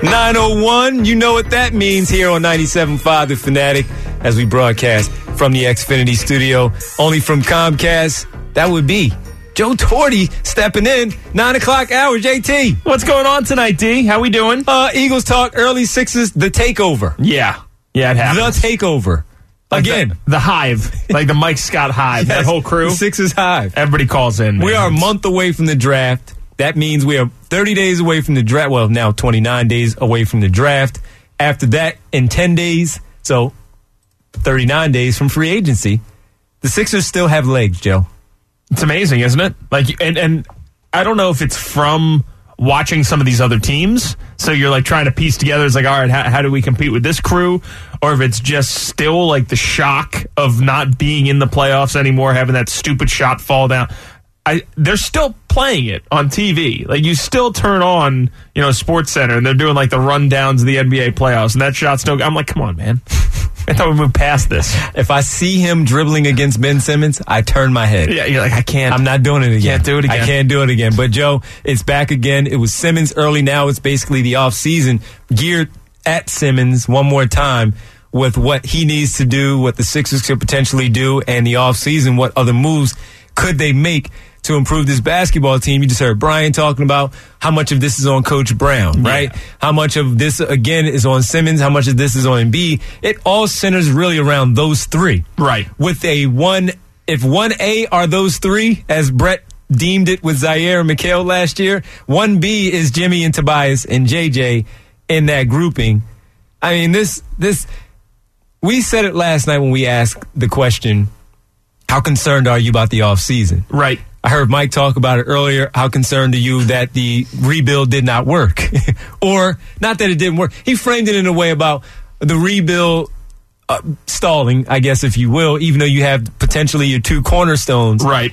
9:01, you know what that means here on 97.5 The Fanatic as we broadcast from the Xfinity studio. Only from Comcast, that would be Joe Torre stepping in, 9 o'clock hour. JT. What's going on tonight, D? How we doing? Eagles talk, early Sixers, the takeover. Yeah, it happens. The takeover. Again. The Hive, like the Mike Scott Hive, Yes, that whole crew. The Sixers Hive. Everybody calls in. We are a month away from the draft. That means we are 30 days away from the draft. Well, now 29 days away from the draft. After that, in 10 days, so 39 days from free agency, the Sixers still have legs, Joe. It's amazing, isn't it? Like, and I don't know if it's from watching some of these other teams. So you're like trying to piece together. It's like, all right, how do we compete with this crew? Or if it's just still like the shock of not being in the playoffs anymore, having that stupid shot fall down. They're still playing it on TV. Like, you still turn on, Sports Center, and they're doing like the rundowns of the NBA playoffs, and that shot's still. I'm like, come on, man. I thought we moved past this. If I see him dribbling against Ben Simmons, I turn my head. Yeah, you're like, I can't. I'm not doing it again. Can't do it again. I can't do it again. But, Joe, it's back again. It was Simmons early. Now it's basically the offseason geared at Simmons one more time with what he needs to do, what the Sixers could potentially do, and the offseason, what other moves could they make to improve this basketball team. You just heard Brian talking about how much of this is on Coach Brown, right? Yeah. How much of this, again, is on Simmons, how much of this is on Embiid. It all centers really around those three. Right. With if 1A are those three, as Brett deemed it with Zaire and Mikal last year, 1B is Jimmy and Tobias and JJ in that grouping. I mean, this we said it last night when we asked the question, how concerned are you about the offseason? Right. I heard Mike talk about it earlier. How concerned are you that the rebuild did not work? Or not that it didn't work. He framed it in a way about the rebuild stalling, I guess, if you will, even though you have potentially your two cornerstones. Right.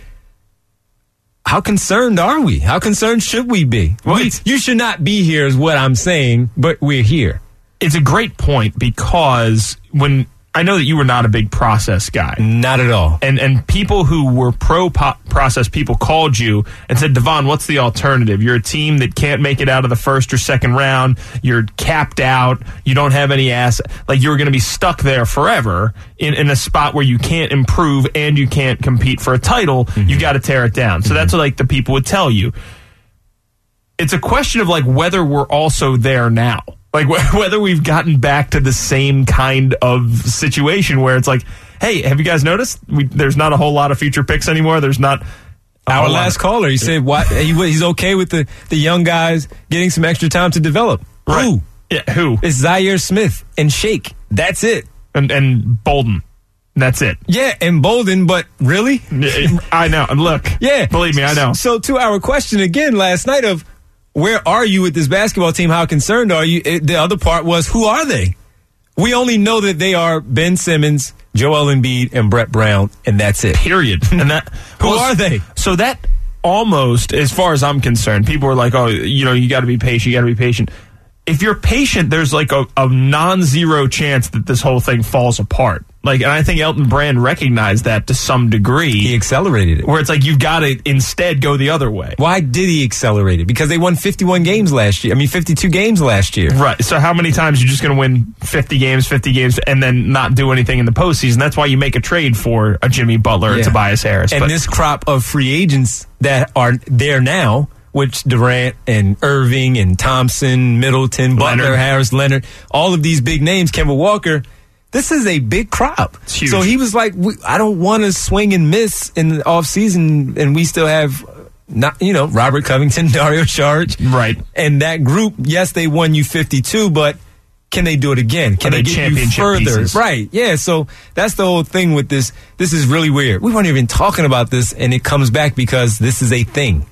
How concerned are we? How concerned should we be? You should not be here is what I'm saying, but we're here. It's a great point because when I know that you were not a big process guy. Not at all. And people who were pro-process people called you and said, Devon, what's the alternative? You're a team that can't make it out of the first or second round. You're capped out. You don't have any asset. Like, you're going to be stuck there forever in a spot where you can't improve and you can't compete for a title. Mm-hmm. You got to tear it down. So that's what, like, the people would tell you. It's a question of, like, whether we're also there now. Like, whether we've gotten back to the same kind of situation where it's like, hey, have you guys noticed? There's not a whole lot of future picks anymore. There's not. Our last caller, he said he's okay with the young guys getting some extra time to develop. Right. Who? Yeah, who? It's Zaire Smith and Shake. That's it. And Bolden. That's it. Yeah, and Bolden, but really? I know. Look. Yeah. Believe me, I know. So to our question again last night of, where are you with this basketball team? How concerned are you? The other part was, who are they? We only know that they are Ben Simmons, Joel Embiid, and Brett Brown, and that's it. Period. And who are they? So that almost, as far as I'm concerned, people are like, oh, you got to be patient. You got to be patient. If you're patient, there's like a non-zero chance that this whole thing falls apart. Like, and I think Elton Brand recognized that to some degree. He accelerated it. Where it's like, you've got to instead go the other way. Why did he accelerate it? Because they won 52 games last year. Right. So how many times are you just going to win 50 games, and then not do anything in the postseason? That's why you make a trade for a Jimmy Butler or Tobias Harris. And this crop of free agents that are there now, which Durant and Irving and Thompson, Middleton, Butler, Harris, Leonard, all of these big names, Kemba Walker, this is a big crop. It's huge. So he was like, I don't want to swing and miss in the offseason, and we still have Robert Covington, Dario Saric. Right. And that group, yes, they won you 52, but can they do it again? Can they get you further? Pieces? Right. Yeah, so that's the whole thing with this. This is really weird. We weren't even talking about this, and it comes back because this is a thing.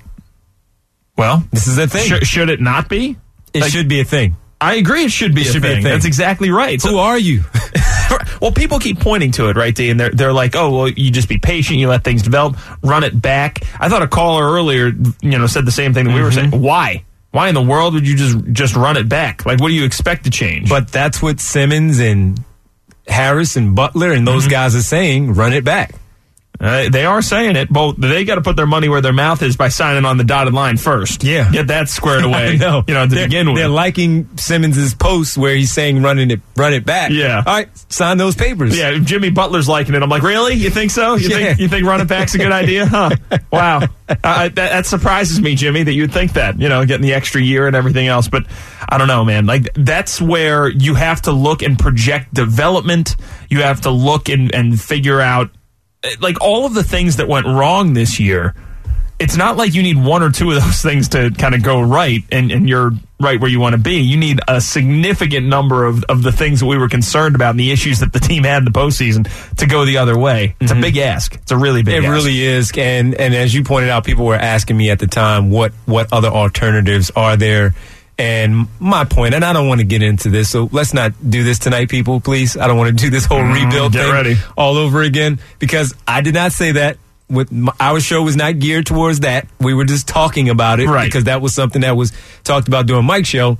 Well, this is a thing. Should it not be? It should be a thing. I agree. It should be a thing. That's exactly right. Who are you? Well, people keep pointing to it, right, D? And they're like, oh, well, you just be patient. You let things develop. Run it back. I thought a caller earlier, said the same thing that we were saying. Why? Why in the world would you just run it back? Like, what do you expect to change? But that's what Simmons and Harris and Butler and those guys are saying. Run it back. They are saying it. Well, they got to put their money where their mouth is by signing on the dotted line first. Yeah. Get that squared away. No. To begin with. They're liking Simmons' post where he's saying run it back. Yeah. All right, sign those papers. Yeah, Jimmy Butler's liking it. I'm like, really? You think so? You think run it back's a good idea? Huh? Wow. That surprises me, Jimmy, that you'd think that, getting the extra year and everything else. But I don't know, man. Like, that's where you have to look and project development. You have to look and figure out, like, all of the things that went wrong this year. It's not like you need one or two of those things to kind of go right and you're right where you want to be. You need a significant number of the things that we were concerned about and the issues that the team had in the postseason to go the other way. It's a big ask. It's a really big ask. It really is. And as you pointed out, people were asking me at the time, what other alternatives are there? And my point, and I don't want to get into this, so let's not do this tonight, people, please. I don't want to do this whole rebuild thing ready. All over again, because I did not say that. Our show was not geared towards that. We were just talking about it because that was something that was talked about during Mike's show.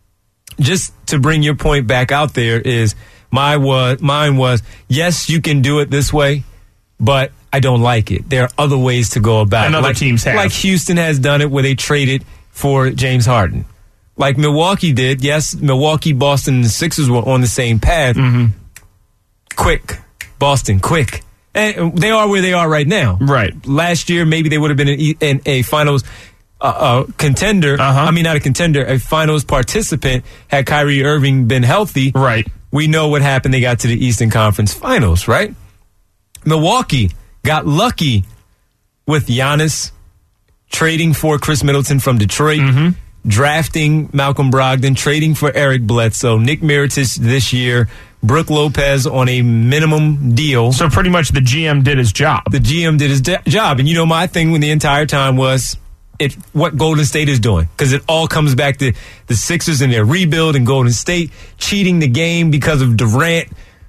Just to bring your point back out there is mine was, yes, you can do it this way, but I don't like it. There are other ways to go about it. And other teams have. Like Houston has done it where they traded for James Harden. Like Milwaukee did. Yes, Milwaukee, Boston, and the Sixers were on the same path. Mm-hmm. Quick. Boston, quick. And they are where they are right now. Right. Last year, maybe they would have been in a finals contender. I mean, not a contender, a finals participant had Kyrie Irving been healthy. Right. We know what happened. They got to the Eastern Conference Finals, right? Milwaukee got lucky with Giannis trading for Chris Middleton from Detroit, drafting Malcolm Brogdon, trading for Eric Bledsoe, Nick Mirotic this year, Brook Lopez on a minimum deal. So pretty much the GM did his job. The GM did his job. And my thing the entire time was what Golden State is doing. Because it all comes back to the Sixers and their rebuild and Golden State cheating the game because of Durant,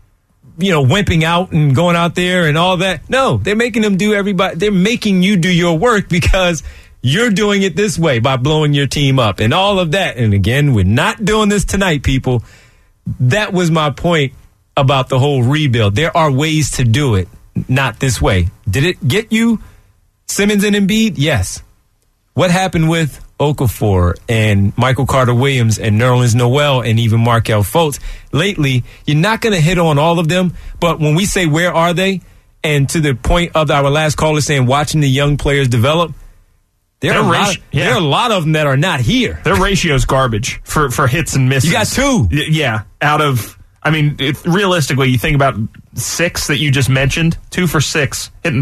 wimping out and going out there and all that. No, they're making them they're making you do your work because you're doing it this way by blowing your team up and all of that. And again, we're not doing this tonight, people. That was my point about the whole rebuild. There are ways to do it, not this way. Did it get you Simmons and Embiid? Yes. What happened with Okafor and Michael Carter-Williams and Nerlens Noel and even Markelle Fultz? Lately, you're not going to hit on all of them, but when we say where are they, and to the point of our last caller saying watching the young players develop, there are a lot of them that are not here. Their ratio's garbage for hits and misses. You got two. Yeah, out of, realistically, you think about 6 that you just mentioned, 2 for 6, hitting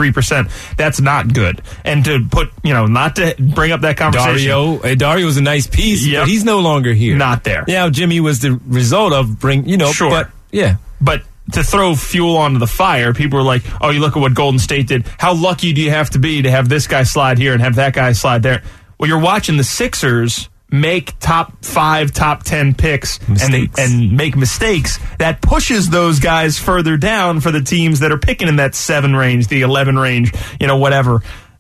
33%. That's not good. And to put, not to bring up that conversation. Dario was a nice piece, but he's no longer here. Not there. Yeah, Jimmy was the result of Sure. But, yeah. But to throw fuel onto the fire, people are like, oh, you look at what Golden State did. How lucky do you have to be to have this guy slide here and have that guy slide there? Well, you're watching the Sixers make top 5, top 10 picks and make mistakes. That pushes those guys further down for the teams that are picking in that 7 range, the 11 range, whatever.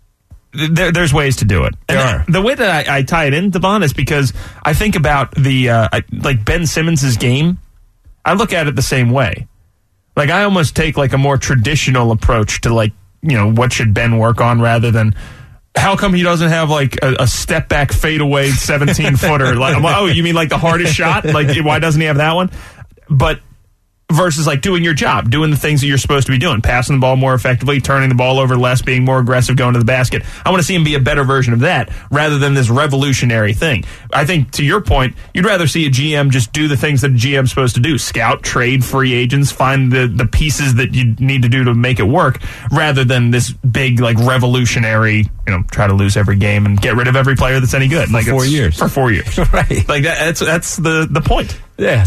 There's ways to do it. And the way that I tie it in, Devon, is because I think about like Ben Simmons' game. I look at it the same way. Like, I almost take like a more traditional approach to what should Ben work on rather than how come he doesn't have like a step back fadeaway 17-footer? Like, oh, you mean like the hardest shot? Like, why doesn't he have that one? But versus like doing your job, doing the things that you're supposed to be doing, passing the ball more effectively, turning the ball over less, being more aggressive, going to the basket. I want to see him be a better version of that rather than this revolutionary thing. I think, to your point, you'd rather see a GM just do the things that a GM's supposed to do: scout, trade, free agents, find the pieces that you need to do to make it work, rather than this big like revolutionary, try to lose every game and get rid of every player that's any good. For 4 years. For 4 years. Right. Like that's the point. Yeah,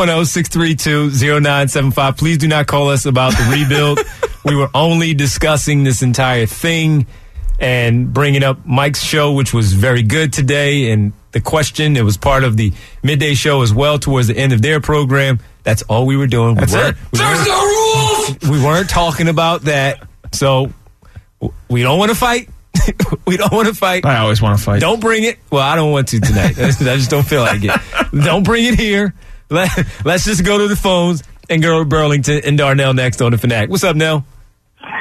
610-632-0975. Please do not call us about the rebuild. We were only discussing this entire thing and bringing up Mike's show, which was very good today. And the question, it was part of the midday show as well towards the end of their program. That's all we were doing. That's it. There's no rules! We weren't talking about that. So we don't want to fight. We don't want to fight. I always want to fight. Don't bring it. Well, I don't want to tonight. I just don't feel like it. Don't bring it here. Let's just go to the phones and go to Burlington and Darnell next on the Fanatic. What's up, Nell?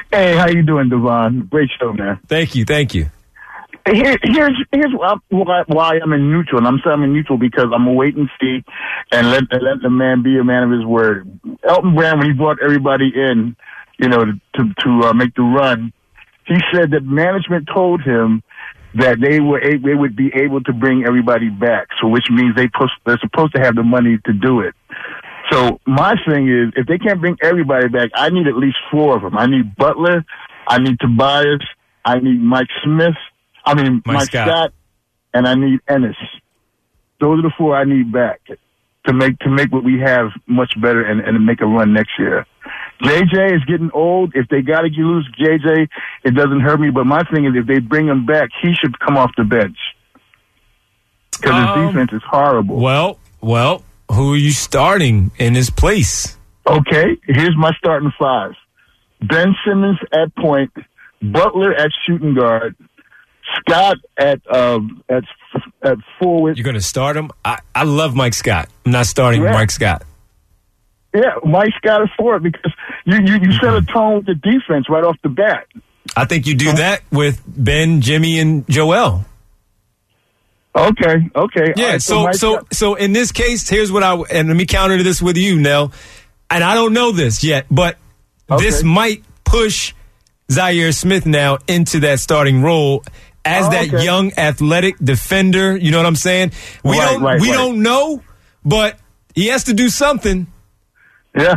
Hey, how you doing, Devon? Great show, man. Thank you. Here's why I'm in neutral. And I'm saying I'm in neutral because I'm a wait and see and let the man be a man of his word. Elton Brand, when he brought everybody in, to make the run, he said that management told him that they would be able to bring everybody back. So which means they're supposed to have the money to do it. So my thing is, if they can't bring everybody back, I need at least 4 of them. I need Butler, I need Tobias, I need Mike Scott, and I need Ennis. Those are the 4 I need back to make what we have much better and make a run next year. JJ is getting old. If they got to lose JJ, it doesn't hurt me. But my thing is, if they bring him back, he should come off the bench because his defense is horrible. Well. Who are you starting in his place? Okay, here's my starting 5. Ben Simmons at point, Butler at shooting guard, Scott at forward. You're going to start him? I love Mike Scott. I'm not starting Mike Scott. Yeah, Mike Scott is forward because you set a tone with the defense right off the bat. I think you do that with Ben, Jimmy, and Joel. Okay. Yeah, right, so in this case, here's what and let me counter this with you, Nell. And I don't know this yet, but this might push Zaire Smith now into that starting role as young athletic defender. You know what I'm saying? We don't know, but he has to do something. Yeah.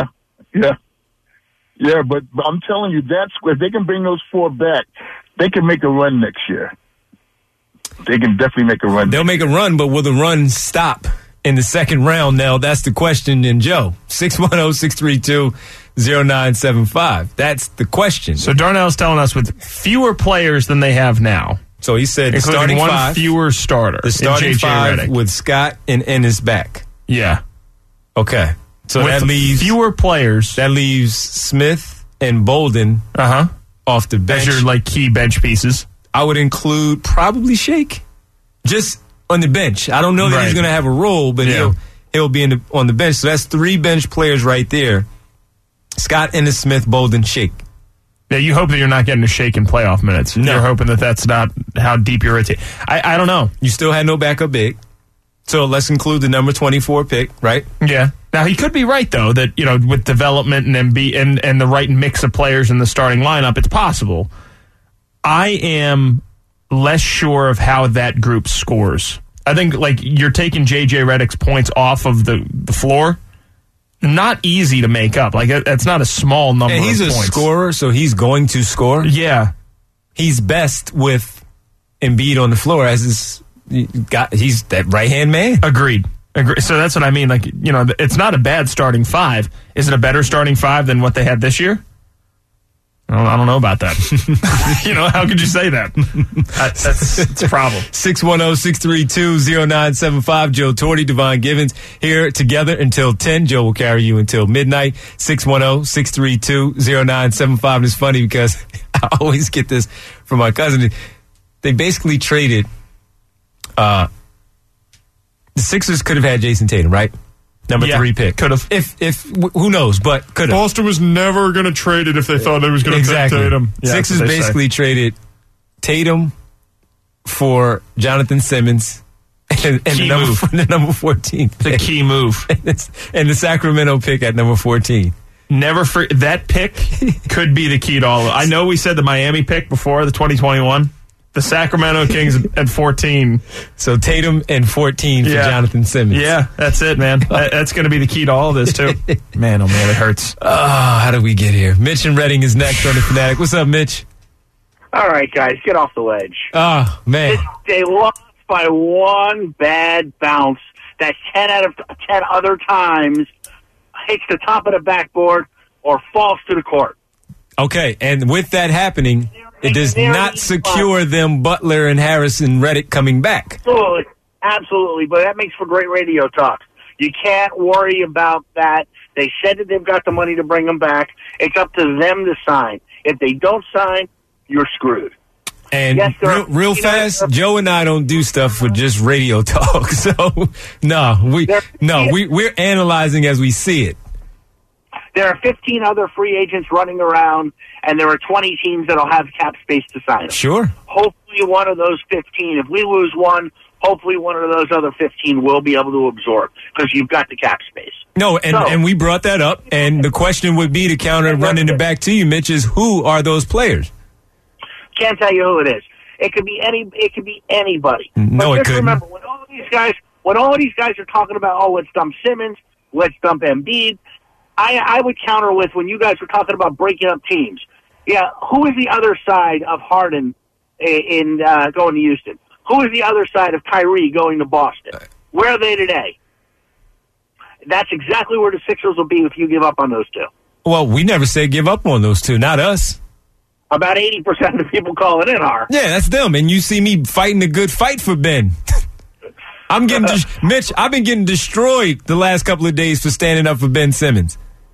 But I'm telling you, if they can bring those 4 back, they can make a run next year. They can definitely make a run. They'll make a run, but will the run stop in the second round? Now, that's the question. And Joe, 610-632-0975. That's the question. So Darnell's telling us with fewer players than they have now. So he said starting 5. Fewer starter. The starting 5 Redick. with Scott and Ennis back. Yeah. Okay. So with that leaves fewer players. That leaves Smith and Bolden off the bench. As your key bench pieces. I would include probably Shake, just on the bench. I don't know that he's going to have a role, but he'll be on the bench. So that's 3 bench players right there. Scott, Ennis, Smith, Bolden, Shake. Yeah, you hope that you're not getting a Shake in playoff minutes. No. You're hoping that that's not how deep you're rotating. I don't know. You still had no backup big. So let's include the number 24 pick, right? Yeah. Now, he could be right, though, that, with development and the right mix of players in the starting lineup, it's possible. I am less sure of how that group scores. I think you're taking J.J. Redick's points off of the floor. Not easy to make up. That's not a small number of points. He's a scorer, so he's going to score. Yeah. He's best with Embiid on the floor he's that right-hand man. Agreed. So that's what I mean. It's not a bad starting 5. Is it a better starting 5 than what they had this year? I don't know about that. How could you say that? That's a problem. 610-632-0975. Joe Torty, Devon Givens here together until 10. Joe will carry you until midnight. 610-632-0975. And it's funny because I always get this from my cousin. They basically traded. The Sixers could have had Jason Tatum, right? Number 3 pick. Could have. If who knows, but could have. Boston was never going to trade it if they thought they was going to take Tatum. Yeah, Sixers basically traded Tatum for Jonathan Simmons and the number 14 pick. The key move. And the Sacramento pick at number 14. That pick could be the key to all of it. I know we said the Miami pick before, the 2021. The Sacramento Kings at 14. So Tatum and 14 for Jonathan Simmons. Yeah, that's it, man. That's going to be the key to all of this, too. Man, oh, man, it hurts. Oh, how did we get here? Mitch and Redding is next on The Fanatic. What's up, Mitch? All right, guys, get off the ledge. Oh, man. They lost by 1 bad bounce that 10 out of 10 other times hits the top of the backboard or falls to the court. Okay, and with that happening, it does not secure them Butler and Harris and Redick coming back. Absolutely, but that makes for great radio talk. You can't worry about that. They said that they've got the money to bring them back. It's up to them to sign. If they don't sign, you're screwed. And real fast, Joe and I don't do stuff for just radio talk. So we're analyzing as we see it. There are 15 other free agents running around, and there are 20 teams that'll have cap space to sign them. Sure. Hopefully one of those 15, if we lose one, hopefully one of those other 15 will be able to absorb because you've got the cap space. No, and we brought that up, and the question would be to counter running it back to you, Mitch, is who are those players? Can't tell you who it is. It could be anybody. No, but it couldn't. Remember, when all of these guys are talking about, let's dump Simmons, let's dump Embiid, I would counter with when you guys were talking about breaking up teams. Yeah, who is the other side of Harden in going to Houston? Who is the other side of Kyrie going to Boston? Where are they today? That's exactly where the Sixers will be if you give up on those two. Well, we never said give up on those two, not us. About 80% of the people calling in are. Yeah, that's them. And you see me fighting a good fight for Ben. I'm getting Mitch, I've been getting destroyed the last couple of days for standing up for Ben Simmons.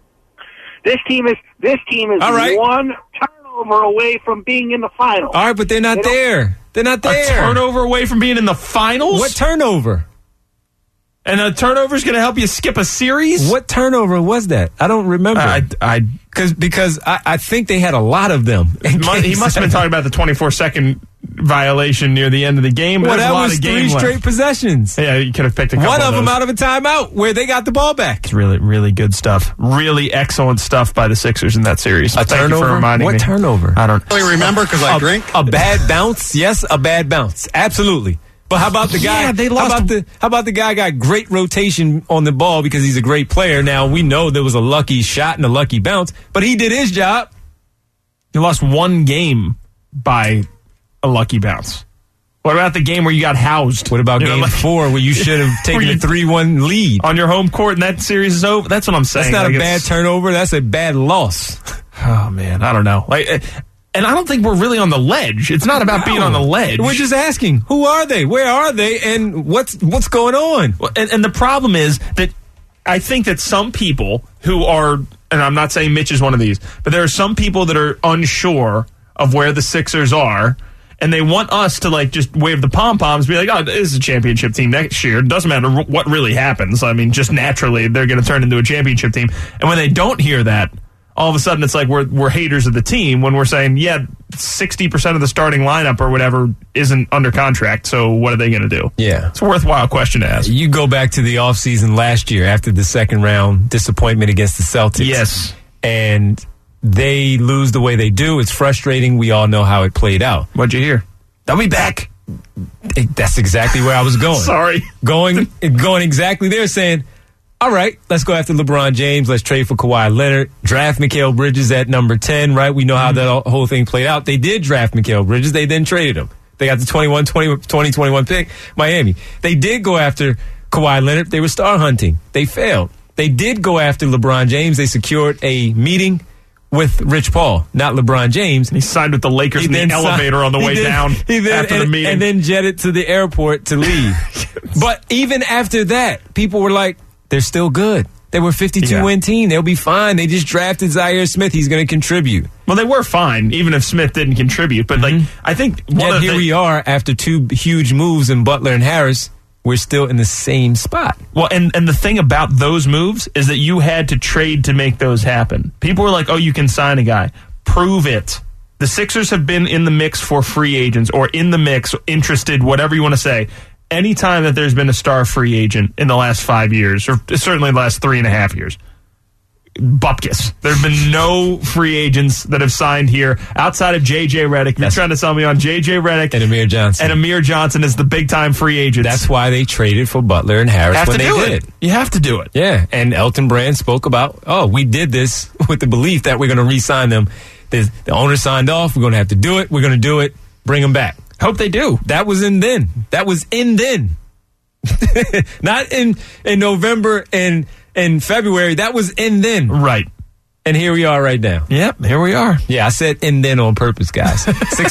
This team is all right. One turnover away from being in the finals. All right, but they're not there. They're not there. A turnover away from being in the finals? What turnover? And a turnover is going to help you skip a series? What turnover was that? I don't remember. Because I think they had a lot of them. He must have been talking about the 24-second violation near the end of the game. Well, that was 3 straight possessions. Yeah, you could have picked a couple One of them those. out of a timeout where they got the ball back. It's really, really good stuff. Really excellent stuff by the Sixers in that series. A Thank turnover? you for reminding me. What turnover? I don't really remember because I drink. A bad bounce? Yes, a bad bounce. Absolutely. But how about the guy? Yeah, they lost. How about the guy got great rotation on the ball because he's a great player? Now we know there was a lucky shot and a lucky bounce, but he did his job. You lost one game by a lucky bounce. What about the game where you got housed? What about game 4 where you should have taken a 3-1 lead on your home court and that series is over? That's what I'm saying. That's not a bad turnover. That's a bad loss. Oh man, I don't know. And I don't think we're really on the ledge. It's not about being on the ledge. We're just asking, who are they? Where are they? And what's going on? And the problem is that I think that some people who are, and I'm not saying Mitch is one of these, but there are some people that are unsure of where the Sixers are, and they want us to just wave the pom-poms, be like, oh, this is a championship team next year. It doesn't matter what really happens. I mean, just naturally, they're going to turn into a championship team. And when they don't hear that, all of a sudden it's like we're haters of the team when we're saying, 60% of the starting lineup or whatever isn't under contract, so what are they going to do? Yeah. It's a worthwhile question to ask. You go back to the offseason last year after the second round disappointment against the Celtics. Yes. And they lose the way they do. It's frustrating. We all know how it played out. What'd you hear? They'll be back. That's exactly where I was going. Sorry. Going exactly there, saying, all right, let's go after LeBron James. Let's trade for Kawhi Leonard. Draft Mikal Bridges at number 10, right? We know how that whole thing played out. They did draft Mikal Bridges. They then traded him. They got the 2021 pick, Miami. They did go after Kawhi Leonard. They were star hunting. They failed. They did go after LeBron James. They secured a meeting with Rich Paul, not LeBron James. He signed with the Lakers in the elevator on the way down after the meeting. And then jetted to the airport to leave. But even after that, people were like, they're still good. They were a 52-win team. They'll be fine. They just drafted Zaire Smith. He's going to contribute. Well, they were fine, even if Smith didn't contribute. But, I think... Yet here we are, after 2 huge moves in Butler and Harris, we're still in the same spot. Well, and the thing about those moves is that you had to trade to make those happen. People were like, oh, you can sign a guy. Prove it. The Sixers have been in the mix for free agents or in the mix, interested, whatever you want to say. Anytime that there's been a star free agent in the last 5 years, or certainly the last 3.5 years, bupkis. There have been no free agents that have signed here outside of J.J. Redick. You're trying to sell me on J.J. Redick and Amir Johnson. And Amir Johnson is the big-time free agents. That's why they traded for Butler and Harris when they did. You have to do it. Yeah, and Elton Brand spoke about, we did this with the belief that we're going to re-sign them. The owner signed off. We're going to have to do it. We're going to do it. Bring them back. Hope they do. That was in then. Not in November and February. That was in then. Right. And here we are right now. Yep, here we are. Yeah, I said in then on purpose, guys.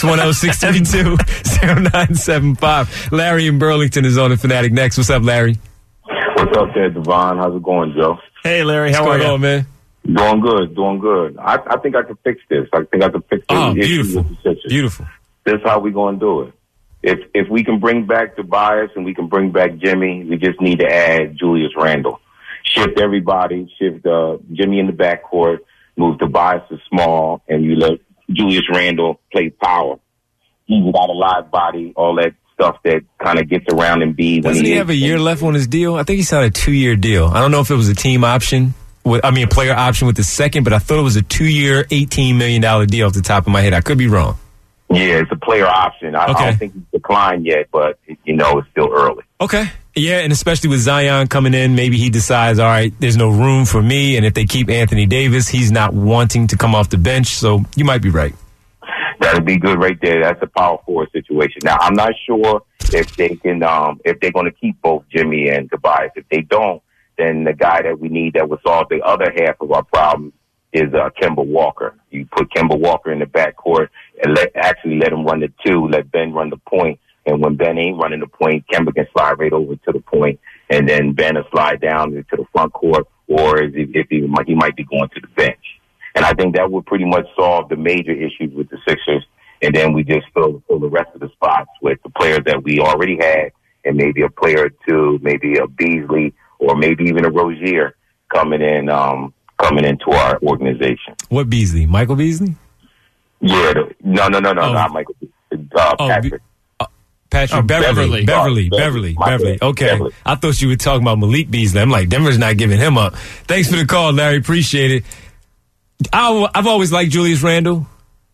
610-632-0975. Larry in Burlington is on the Fanatic next. What's up, Larry? What's up there, Devon? How's it going, Joe? Hey, Larry. How are you? Man? Doing good. I think I can fix this. I think I can fix this. Oh, beautiful. This is how we going to do it. If we can bring back Tobias and we can bring back Jimmy, we just need to add Julius Randle. shift everybody, shift Jimmy in the backcourt, move Tobias to small, and you let Julius Randle play power. He's got a live body, all that stuff that kind of gets around Embiid. Doesn't he have a year left on his deal? I think he signed a 2-year deal. I don't know if it was a team option. A player option with the second, but I thought it was a 2-year, $18 million deal off the top of my head. I could be wrong. Yeah, it's a player option. I don't think he's declined yet, but, it's still early. Okay. Yeah, and especially with Zion coming in, maybe he decides, all right, there's no room for me, and if they keep Anthony Davis, he's not wanting to come off the bench, so you might be right. That'd be good right there. That's a power forward situation. Now, I'm not sure if they can, if they're going to keep both Jimmy and Tobias. If they don't, then the guy that we need that will solve the other half of our problems is Kemba Walker. You put Kemba Walker in the backcourt and let him run the 2, let Ben run the point. And when Ben ain't running the point, Kemba can slide right over to the point, and then Ben will slide down into the front court, or if he might be going to the bench. And I think that would pretty much solve the major issues with the Sixers. And then we just fill the rest of the spots with the players that we already had, and maybe a player or two, maybe a Beasley, or maybe even a Rozier coming into our organization. What Beasley? Michael Beasley? Yeah. No, not Michael Beasley. Patrick. Patrick Beverly. Okay. Beverly. I thought you were talking about Malik Beasley. I'm like, Denver's not giving him up. Thanks for the call, Larry. Appreciate it. I've always liked Julius Randle.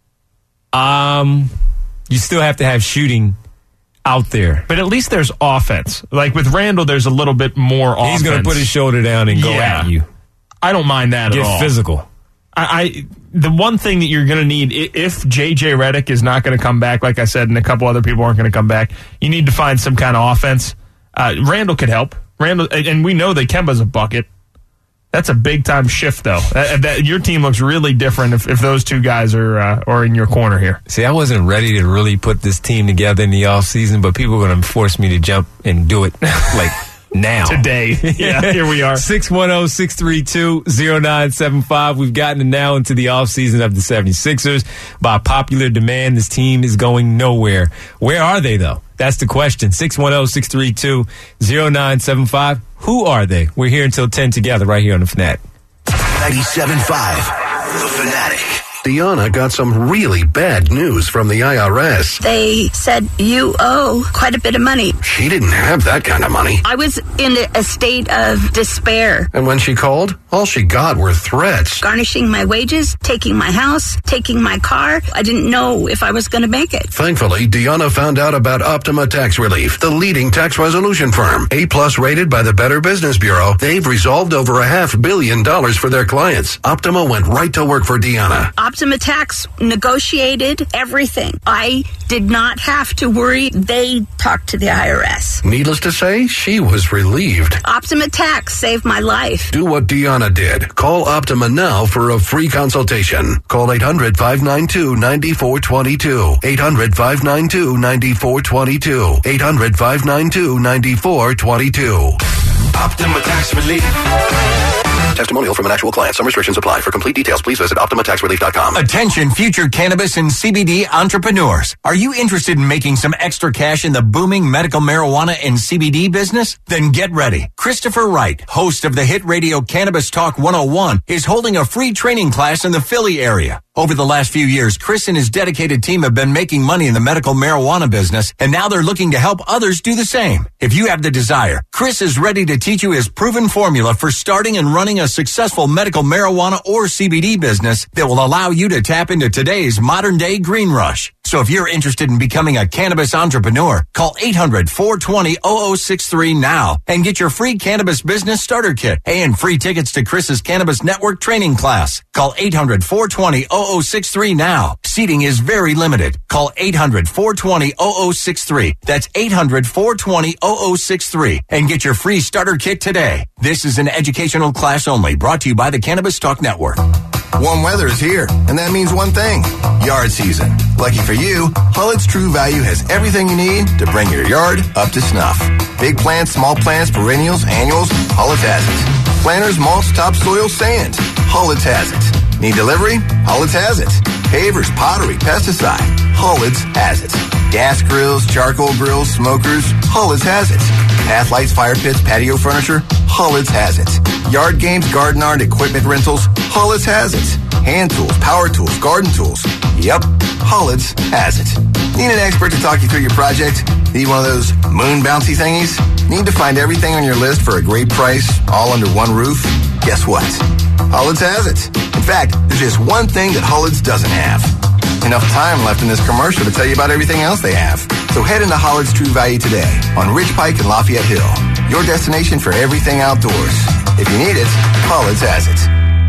You still have to have shooting out there. But at least there's offense. Like with Randle, there's a little bit more offense. He's going to put his shoulder down and go at you. I don't mind that at all. Get physical. The one thing that you're going to need, if J.J. Redick is not going to come back, like I said, and a couple other people aren't going to come back, you need to find some kind of offense. Randle could help. And we know that Kemba's a bucket. That's a big-time shift, though. Your team looks really different if those two guys are in your corner here. See, I wasn't ready to really put this team together in the offseason, but people are going to force me to jump and do it like now. Today. Yeah, here we are. 610-632-0975. We've gotten now into the offseason of the 76ers. By popular demand, this team is going nowhere. Where are they, though? That's the question. 610-632-0975. Who are they? We're here until 10 together right here on The Fanatic. 97.5, The Fanatic. Deanna got some really bad news from the IRS. They said you owe quite a bit of money. She didn't have that kind of money. I was in a state of despair. And when she called, all she got were threats. Garnishing my wages, taking my house, taking my car. I didn't know if I was going to make it. Thankfully, Deanna found out about Optima Tax Relief, the leading tax resolution firm. A+ rated by the Better Business Bureau, they've resolved over $500 million for their clients. Optima went right to work for Deanna. Optima Tax negotiated everything. I did not have to worry. They talked to the IRS. Needless to say, she was relieved. Optima Tax saved my life. Do what Deanna did. Call Optima now for a free consultation. Call 800-592-9422. 800-592-9422. 800-592-9422. Optima Tax Relief. Testimonial from an actual client. Some restrictions apply. For complete details, please visit OptimaTaxRelief.com. Attention, future cannabis and CBD entrepreneurs. Are you interested in making some extra cash in the booming medical marijuana and CBD business? Then get ready. Christopher Wright, host of the hit radio Cannabis Talk 101, is holding a free training class in the Philly area. Over the last few years, Chris and his dedicated team have been making money in the medical marijuana business, and now they're looking to help others do the same. If you have the desire, Chris is ready to teach you his proven formula for starting and running a successful medical marijuana or CBD business that will allow you to tap into today's modern-day green rush. So if you're interested in becoming a cannabis entrepreneur, call 800-420-0063 now and get your free cannabis business starter kit and free tickets to Chris's Cannabis Network training class. Call 800-420-0063 now. Seating is very limited. Call 800-420-0063. That's 800-420-0063 and get your free starter kit today. This is an educational class only, brought to you by the Cannabis Talk Network. Warm weather is here, and that means one thing: yard season. Lucky for you, Hullett's True Value has everything you need to bring your yard up to snuff. Big plants, small plants, perennials, annuals, Hullett's has it. Planters, mulch, topsoil, sand, Hullett's has it. Need delivery? Hullett's has it. Pavers, pottery, pesticide, Hullett's has it. Gas grills, charcoal grills, smokers, Hullett's has it. Path lights, fire pits, patio furniture, Hollits has it. Yard games, garden art, equipment rentals, Hollits has it. Hand tools, power tools, garden tools. Yep, Hollits has it. Need an expert to talk you through your project? Need one of those moon bouncy thingies? Need to find everything on your list for a great price, all under one roof? Guess what? Hollits has it. In fact, there's just one thing that Hollits doesn't have. Enough time left in this commercial to tell you about everything else they have. So head into Hollits True Value today on Ridge Pike and Lafayette Hill. Your destination for everything outdoors. If you need it, Hollits has it.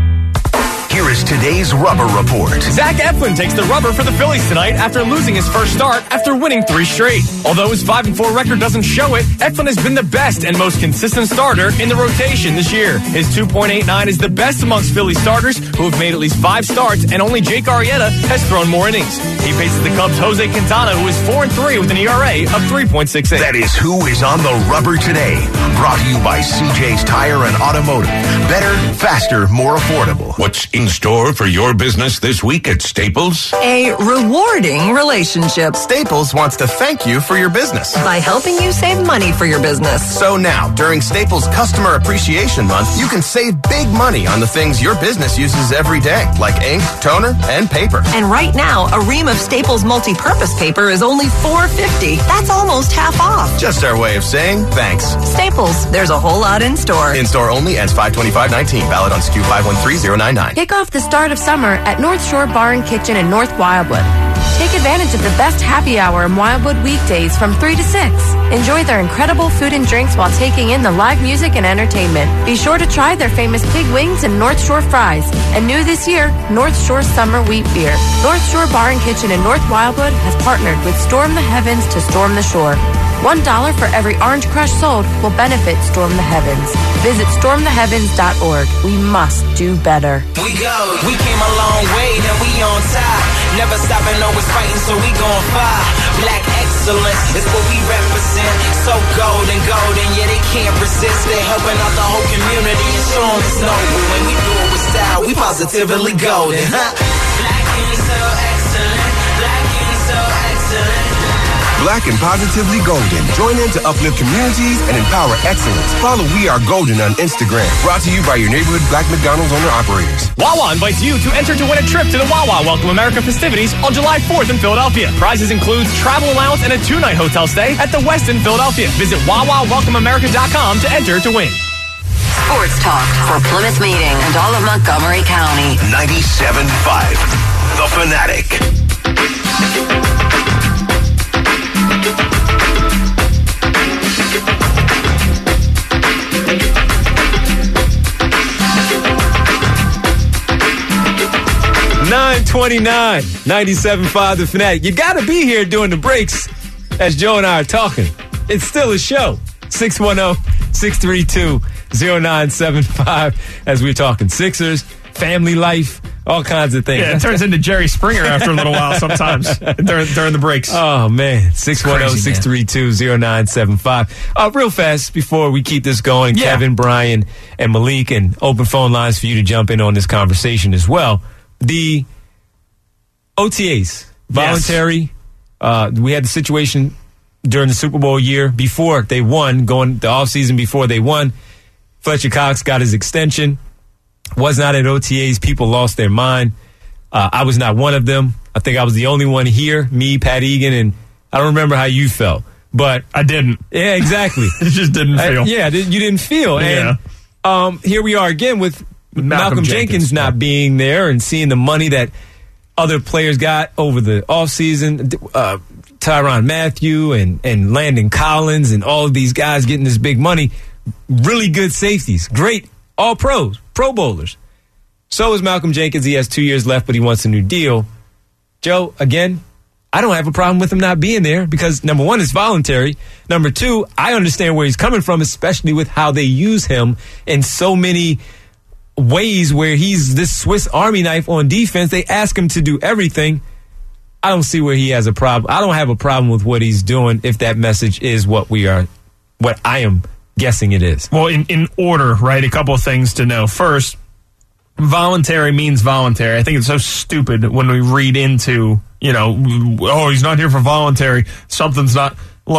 Here is today's Rubber Report. Zach Eflin takes the rubber for the Phillies tonight after losing his first start after winning 3 straight. Although his 5-4 record doesn't show it, Eflin has been the best and most consistent starter in the rotation this year. His 2.89 is the best amongst Philly starters who have made at least 5 starts, and only Jake Arrieta has thrown more innings. He faces the Cubs' Jose Quintana, who is 4-3 with an ERA of 3.68. That is who is on the rubber today. Brought to you by CJ's Tire and Automotive. Better, faster, more affordable. What's in store for your business this week at Staples? A rewarding relationship. Staples wants to thank you for your business by helping you save money for your business. So now, during Staples Customer Appreciation Month, you can save big money on the things your business uses every day, like ink, toner, and paper. And right now, a ream of Staples multi-purpose paper is only $4.50. That's almost half off. Just our way of saying thanks. Staples, there's a whole lot in store. In store only, ends 5/25/19. Valid on SKU 513099. Kick off the start of summer at North Shore Bar and Kitchen in North Wildwood. Take advantage of the best happy hour in Wildwood weekdays from 3 to 6. Enjoy their incredible food and drinks while taking in the live music and entertainment. Be sure to try their famous pig wings and North Shore fries. And new this year, North Shore Summer Wheat Beer. North Shore Bar and Kitchen in North Wildwood has partnered with Storm the Heavens to storm the shore. $1 for every Orange Crush sold will benefit Storm the Heavens. Visit stormtheheavens.org. We must do better. We came a long way, now we on top. Never stopping, always fighting, so we gon' fight. Black excellence is what we represent. So golden, yeah, they can't resist. They helping out the whole community and showing us noble. When we do it with style, we positively golden. Black and so excellent, black and so excellent. Black and positively golden. Join in to uplift communities and empower excellence. Follow We Are Golden on Instagram. Brought to you by your neighborhood Black McDonald's owner-operators. Wawa invites you to enter to win a trip to the Wawa Welcome America festivities on July 4th in Philadelphia. Prizes includes travel allowance and a 2-night hotel stay at the Westin Philadelphia. Visit WawaWelcomeAmerica.com to enter to win. Sports talk for Plymouth Meeting and all of Montgomery County. 97.5, The Fanatic. 929, 97.5 The Fanatic. You got to be here during the breaks as Joe and I are talking. It's still a show. 610-632-0975 as we're talking Sixers, family life, all kinds of things. Yeah, it turns into Jerry Springer after a little while sometimes during the breaks. Oh, man. 610-632-0975. Real fast before we keep this going, yeah. Kevin, Brian, and Malik, and open phone lines for you to jump in on this conversation as well. The OTAs, voluntary. Yes. We had the situation during the Super Bowl year before they won, going the offseason before they won. Fletcher Cox got his extension. Was not at OTAs. People lost their mind. I was not one of them. I think I was the only one here, me, Pat Egan, and I don't remember how you felt. But I didn't. Yeah, exactly. It just didn't feel. You didn't feel. Yeah. And here we are again with Malcolm Jenkins not being there and seeing the money that other players got over the offseason. Tyrann Mathieu and Landon Collins and all of these guys getting this big money. Really good safeties. Great. All pros. Pro bowlers. So is Malcolm Jenkins. He has 2 years left, but he wants a new deal. Joe, again, I don't have a problem with him not being there because, number one, it's voluntary. Number two, I understand where he's coming from, especially with how they use him in so many ways where he's this Swiss Army knife on defense. They ask him to do everything. I don't see where he has a problem. I don't have a problem with what he's doing if that message is what I am guessing it is. Well, in order, right, a couple of things to know. First, voluntary means voluntary. I think it's so stupid when we read into, he's not here for voluntary. Something's not. Look,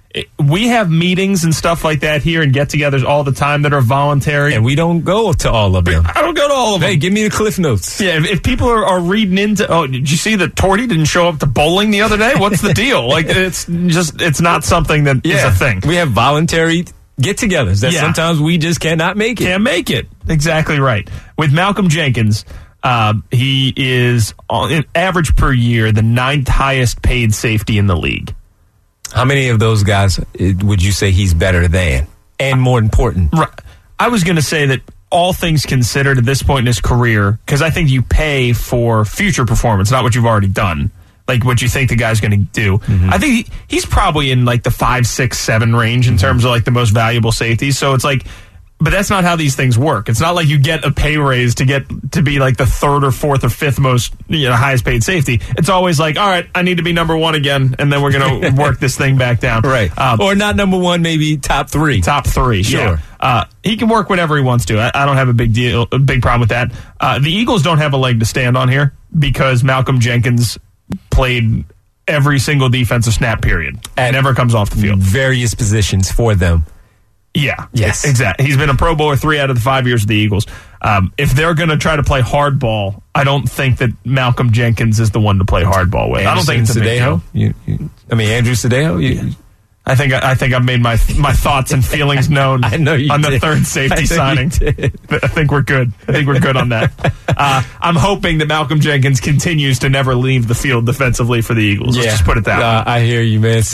we have meetings and stuff like that here and get-togethers all the time that are voluntary. And we don't go to all of them. I don't go to all of them. Hey, give me the Cliff Notes. Yeah, if people are reading into, did you see that Torty didn't show up to bowling the other day? What's the deal? Like, it's not something that is a thing. We have voluntary get-togethers that sometimes we just cannot make it. Can't make it. Exactly right. With Malcolm Jenkins, he is, on average per year, the 9th highest paid safety in the league. How many of those guys would you say he's better than? And more important? Right. I was going to say that all things considered at this point in his career, because I think you pay for future performance, not what you've already done, like what you think the guy's going to do. Mm-hmm. I think he's probably in like the 5, 6, 7 range in terms of like the most valuable safeties. So it's like, but that's not how these things work. It's not like you get a pay raise to get to be like the 3rd or 4th or 5th most, highest paid safety. It's always like, all right, I need to be number 1 again, and then we're going to work this thing back down. Right. Or not number 1, maybe top 3. Top 3, sure. Yeah. He can work whenever he wants to. I don't have a big problem with that. The Eagles don't have a leg to stand on here because Malcolm Jenkins played every single defensive snap period. And never comes off the field. Various positions for them. Yeah. Yes. Exactly. He's been a Pro Bowler 3 out of the 5 years of the Eagles. If they're going to try to play hardball, I don't think that Malcolm Jenkins is the one to play hardball with. I don't think it's a big deal. Andrew Sadeo? I think I've made my thoughts and feelings known I know you on did. the 3rd safety signing. I think we're good. On that. I'm hoping that Malcolm Jenkins continues to never leave the field defensively for the Eagles. Let's just put it that way. I hear you, man.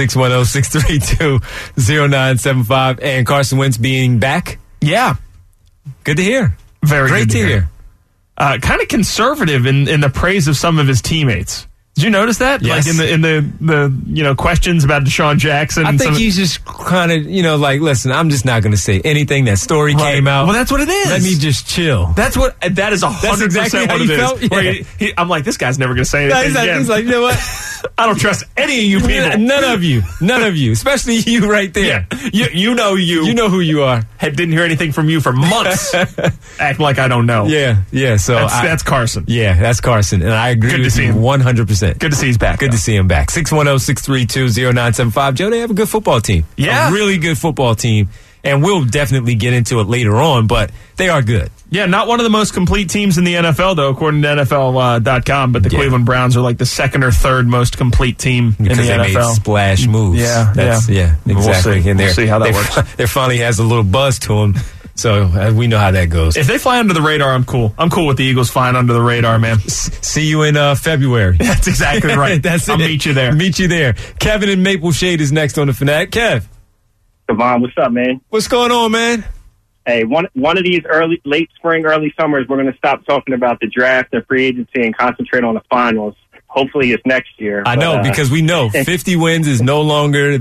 610-632-0975. And Carson Wentz being back? Yeah. Good to hear. Very Great good to hear. Kind of conservative in the praise of some of his teammates. Did you notice that? Yes. Like in the questions about Deshaun Jackson. I think he's just kind of listen. I'm just not going to say anything. That story came out. Well, that's what it is. Let me just chill. That is 100% exactly what how it you is. felt? Yeah. I'm like, this guy's never going to say anything again. He's like, you know what? I don't trust any of you people. None of you, especially you right there. Yeah. You know you. You know who you are. Didn't hear anything from you for months. Acting like I don't know. Yeah. So that's Carson. Yeah, that's Carson, and I agree with you 100%. Good to see he's back. Good to see him back. 610-632-0975. Joe, they have a good football team. Yeah. A really good football team. And we'll definitely get into it later on, but they are good. Yeah, not one of the most complete teams in the NFL, though, according to NFL.com, but the Cleveland Browns are like the 2nd or 3rd most complete team in the NFL. They made splash moves. Yeah, exactly. We'll see how that works. There finally has a little buzz to them. So we know how that goes. If they fly under the radar, I'm cool. I'm cool with the Eagles flying under the radar, man. See you in February. That's exactly right. I'll meet you there. Meet you there. Kevin in Maple Shade is next on the Fanatic. Kev. Devon, what's up, man? What's going on, man? Hey, one of these late spring, early summers, we're going to stop talking about the draft and free agency and concentrate on the finals. Hopefully, it's next year. I know because we know 50 wins is no longer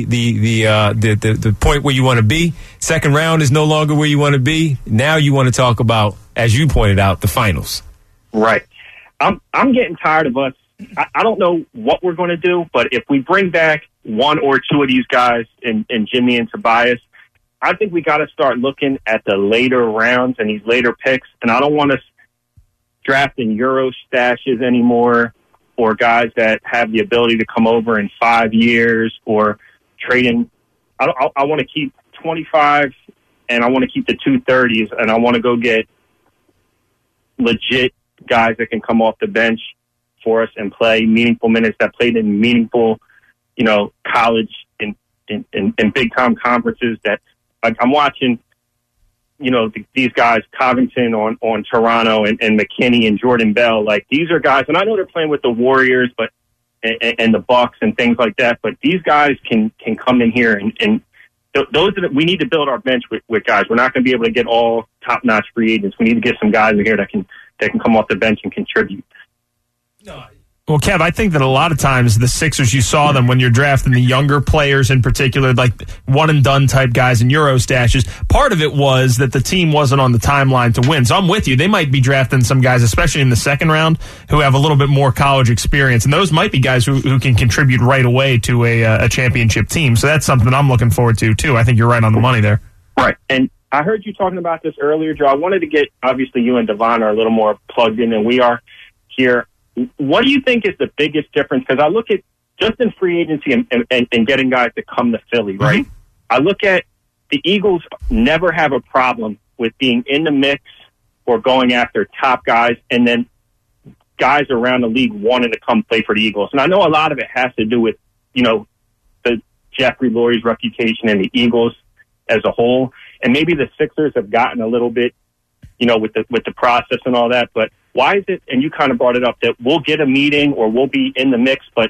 the point where you want to be. Second round is no longer where you want to be. Now you want to talk about, as you pointed out, the finals. Right. I'm getting tired of us. I don't know what we're going to do, but if we bring back one or two of these guys in Jimmy and Tobias, I think we got to start looking at the later rounds and these later picks. And I don't want us drafting Euro stashes anymore or guys that have the ability to come over in 5 years or trading. I want to keep 25 and I want to keep the 230s and I want to go get legit guys that can come off the bench for us and play meaningful minutes, that played in meaningful, college and big time conferences. That like I'm watching, these guys, Covington on Toronto and McKinney and Jordan Bell. Like these are guys, and I know they're playing with the Warriors, but and the Bucks and things like that. But these guys can come in here and those are we need to build our bench with guys. We're not going to be able to get all top notch free agents. We need to get some guys in here that can come off the bench and contribute. Well, Kev, I think that a lot of times the Sixers, you saw them when you're drafting the younger players in particular, like one-and-done type guys in Euro stashes. Part of it was that the team wasn't on the timeline to win. So I'm with you. They might be drafting some guys, especially in the second round, who have a little bit more college experience. And those might be guys who can contribute right away to a championship team. So that's something I'm looking forward to, too. I think you're right on the money there. Right. And I heard you talking about this earlier, Joe. I wanted to get, obviously, you and Devon are a little more plugged in than we are here. What do you think is the biggest difference? Because I look at just in free agency and getting guys to come to Philly, right? Mm-hmm. I look at the Eagles never have a problem with being in the mix or going after top guys, and then guys around the league wanting to come play for the Eagles. And I know a lot of it has to do with, the Jeffrey Lurie's reputation and the Eagles as a whole. And maybe the Sixers have gotten a little bit, with the process and all that. But why is it, and you kind of brought it up, that we'll get a meeting or we'll be in the mix, but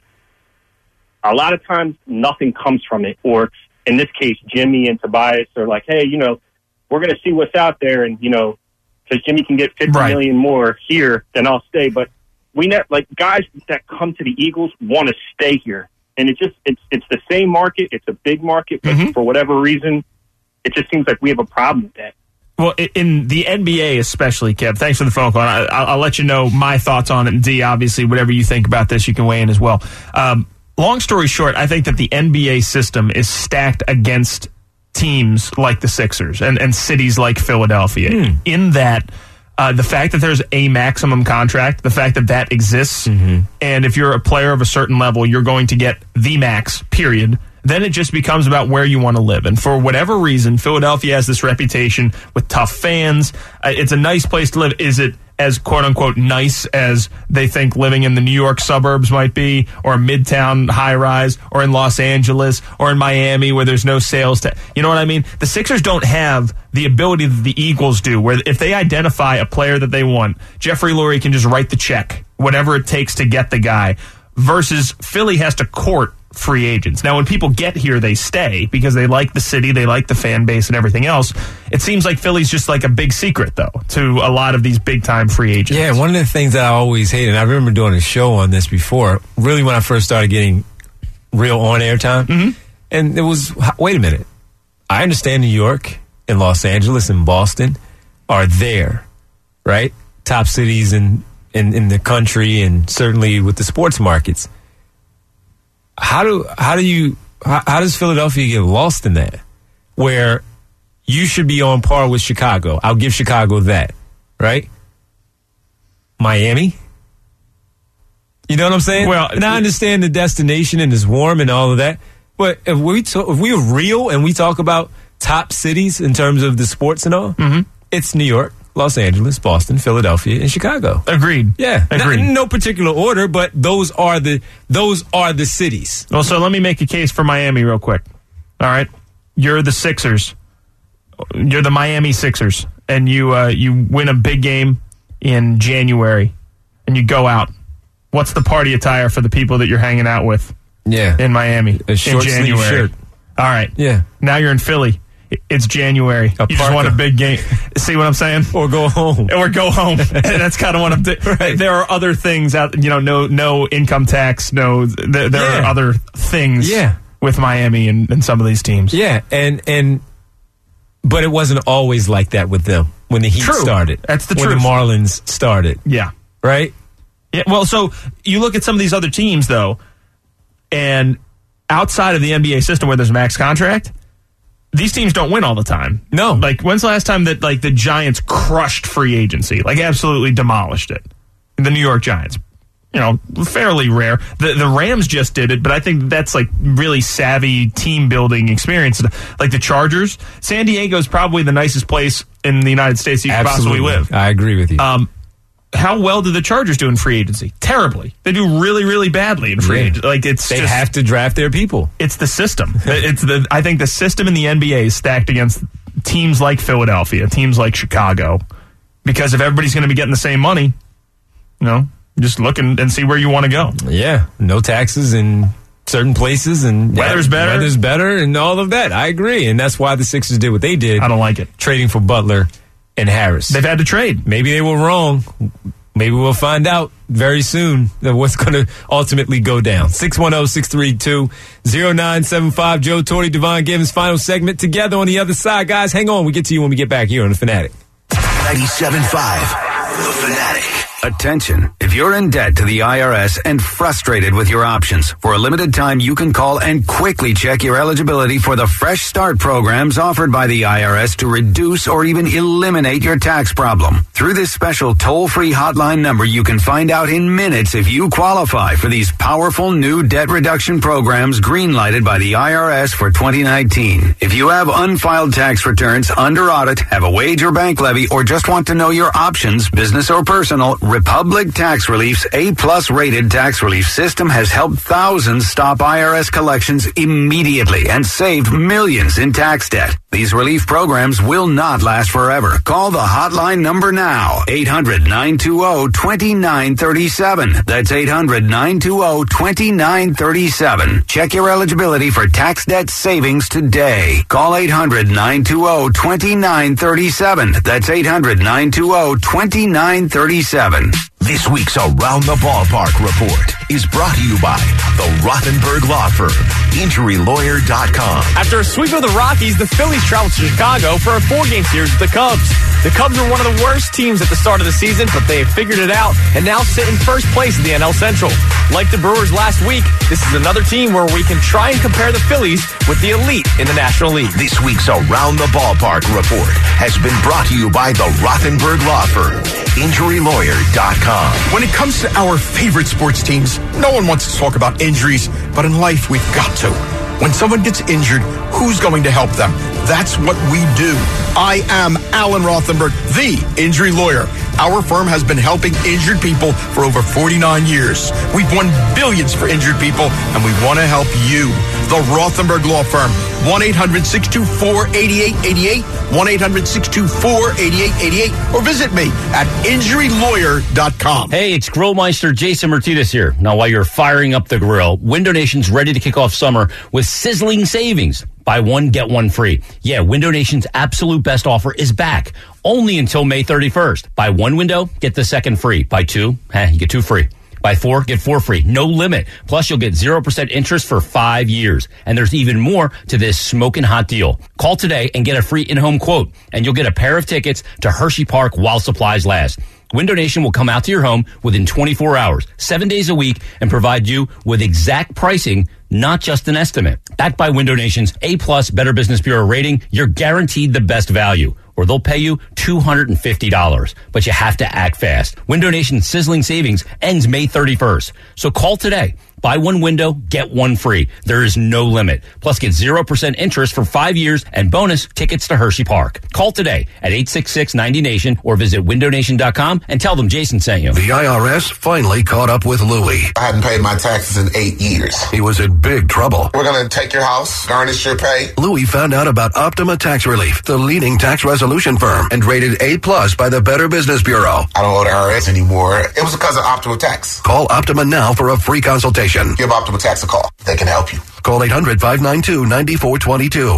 a lot of times nothing comes from it. Or in this case, Jimmy and Tobias are like, hey, we're going to see what's out there. And, because Jimmy can get $50 million more here, then I'll stay. But guys that come to the Eagles want to stay here. And it's the same market. It's a big market, but for whatever reason, it just seems like we have a problem with that. Well, in the NBA especially, Kev, thanks for the phone call. I'll let you know my thoughts on it. And D, obviously, whatever you think about this, you can weigh in as well. Long story short, I think that the NBA system is stacked against teams like the Sixers and cities like Philadelphia. In that, the fact that there's a maximum contract, the fact that exists, and if you're a player of a certain level, you're going to get the max, period. Then it just becomes about where you want to live. And for whatever reason, Philadelphia has this reputation with tough fans. It's a nice place to live. Is it as quote-unquote nice as they think living in the New York suburbs might be, or a midtown high-rise, or in Los Angeles, or in Miami where there's no sales tax? You know what I mean? The Sixers don't have the ability that the Eagles do, where if they identify a player that they want, Jeffrey Lurie can just write the check, whatever it takes to get the guy, versus Philly has to court free agents. Now, when people get here, they stay because they like the city, they like the fan base and everything else. It seems like Philly's just like a big secret, though, to a lot of these big-time free agents. Yeah, one of the things that I always hated, and I remember doing a show on this before, really when I first started getting real on-air time, and it was, wait a minute, I understand New York and Los Angeles and Boston are there, right? Top cities in the country and certainly with the sports markets. How does Philadelphia get lost in that? Where you should be on par with Chicago. I'll give Chicago that, right? Miami? You know what I'm saying? Well, and I understand the destination and it's warm and all of that, but if we're real and we talk about top cities in terms of the sports and all, it's New York, Los Angeles, Boston, Philadelphia, and Chicago. Agreed. Yeah. Agreed. Not in no particular order, but those are the cities. Well, so let me make a case for Miami real quick. All right. You're the Sixers. You're the Miami Sixers. And you win a big game in January. And you go out. What's the party attire for the people that you're hanging out with? Yeah. In Miami. A short in January. sleeve shirt. All right. Yeah. Now you're in Philly. It's January. You just want a big game. See what I'm saying? Or go home. And that's kind of what I'm doing. Right. There are other things out, no income tax, there are other things with Miami and some of these teams. Yeah, but it wasn't always like that with them when the Heat started. That's the truth. When the Marlins started. Yeah. Right? Yeah. Well, so you look at some of these other teams, though, and outside of the NBA system where there's a max contract, these teams don't win all the time. No. Like, when's the last time that, the Giants crushed free agency? Absolutely demolished it. The New York Giants. Fairly rare. The Rams just did it, but I think that's, really savvy team-building experience. Like the Chargers, San Diego is probably the nicest place in the United States you could possibly live. I agree with you. How well do the Chargers do in free agency? Terribly. They do really, really badly in free agency. They have to draft their people. It's the system. I think the system in the NBA is stacked against teams like Philadelphia, teams like Chicago, because if everybody's going to be getting the same money, just look and see where you want to go. Yeah, no taxes in certain places and weather's better and all of that. I agree, and that's why the Sixers did what they did. I don't like it. Trading for Butler and Harris. They've had to trade. Maybe they were wrong. Maybe we'll find out very soon that what's going to ultimately go down. 610-632-0975. Joe Torre, Devon Givens, final segment together on the other side. Guys, hang on. We get to you when we get back here on The Fanatic. 97.5, The Fanatic. Attention. If you're in debt to the IRS and frustrated with your options, for a limited time you can call and quickly check your eligibility for the Fresh Start programs offered by the IRS to reduce or even eliminate your tax problem. Through this special toll-free hotline number, you can find out in minutes if you qualify for these powerful new debt reduction programs greenlighted by the IRS for 2019. If you have unfiled tax returns, under audit, have a wage or bank levy, or just want to know your options, business or personal, Republic Tax Relief's A-plus rated tax relief system has helped thousands stop IRS collections immediately and saved millions in tax debt. These relief programs will not last forever. Call the hotline number now, 800-920-2937. That's 800-920-2937. Check your eligibility for tax debt savings today. Call 800-920-2937. That's 800-920-2937. This week's Around the Ballpark report is brought to you by the Rothenberg Law Firm, InjuryLawyer.com. After a sweep of the Rockies, the Phillies traveled to Chicago for a 4-game series with the Cubs. The Cubs were one of the worst teams at the start of the season, but they have figured it out and now sit in first place in the NL Central. Like the Brewers last week, this is another team where we can try and compare the Phillies with the elite in the National League. This week's Around the Ballpark report has been brought to you by the Rothenberg Law Firm, InjuryLawyer.com. When it comes to our favorite sports teams, no one wants to talk about injuries, but in life we've got to. When someone gets injured, who's going to help them? That's what we do. I am Alan Rothenberg, the injury lawyer. Our firm has been helping injured people for over 49 years. We've won billions for injured people, and we want to help you. The Rothenberg Law Firm, 1-800-624-8888, 1-800-624-8888, or visit me at InjuryLawyer.com. Hey, it's Grillmeister Jason Martinez here. Now, while you're firing up the grill, Window Nation's ready to kick off summer with sizzling savings. Buy one, get one free. Yeah, Window Nation's absolute best offer is back. Only until May 31st. Buy one window, get the second free. Buy two, you get two free. Buy 4, get 4 free. No limit. Plus, you'll get 0% interest for 5 years. And there's even more to this smoking hot deal. Call today and get a free in-home quote. And you'll get a pair of tickets to Hershey Park while supplies last. Window Nation will come out to your home within 24 hours, 7 days a week, and provide you with exact pricing, not just an estimate. Backed by Window Nation's A-plus Better Business Bureau rating, you're guaranteed the best value, or they'll pay you $250. But you have to act fast. Window Nation's sizzling savings ends May 31st. So call today. Buy one window, get one free. There is no limit. Plus, get 0% interest for 5 years and bonus tickets to Hershey Park. Call today at 866-90-NATION or visit windownation.com and tell them Jason sent you. The IRS finally caught up with Louie. I hadn't paid my taxes in 8 years. He was in big trouble. We're going to take your house, garnish your pay. Louie found out about Optima Tax Relief, the leading tax resolution firm, and rated A-plus by the Better Business Bureau. I don't owe the IRS anymore. It was because of Optima Tax. Call Optima now for a free consultation. Give Optima Tax a call. They can help you. Call 800-592-9422.